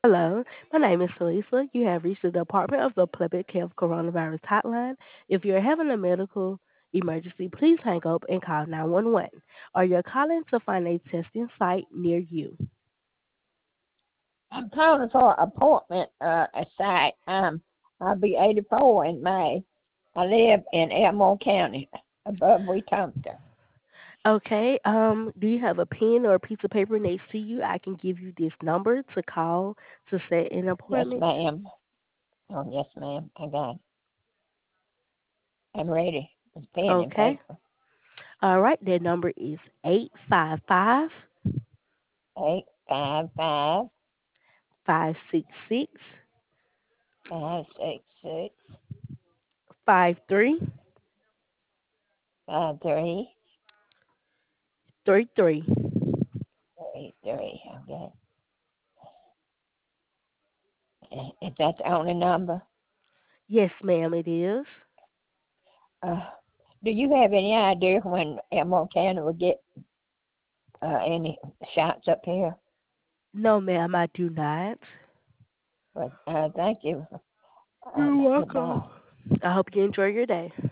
Hello, my name is Felisa. You have reached the Department of the Public Health Coronavirus Hotline. If you're having a medical emergency, please hang up and call 911, or you're calling to find a testing site near you. I'm calling for an appointment a site. I'll be 84 in May. I live in Elmore County, above Wetumpka. Okay, do you have a pen or a piece of paper next to you? I can give you this number to call to set an Yes, appointment. ma'am. Oh, yes, ma'am. I got it. I'm ready. It's pen and Okay, paper. all right, that number is 855 855 566 566 Okay. Is that the only number? Yes, ma'am, it is. Uh, do you have any idea when Elmore County will get any shots up here? No, ma'am, I do not. But thank you. You're Goodbye. welcome. I hope you enjoy your day.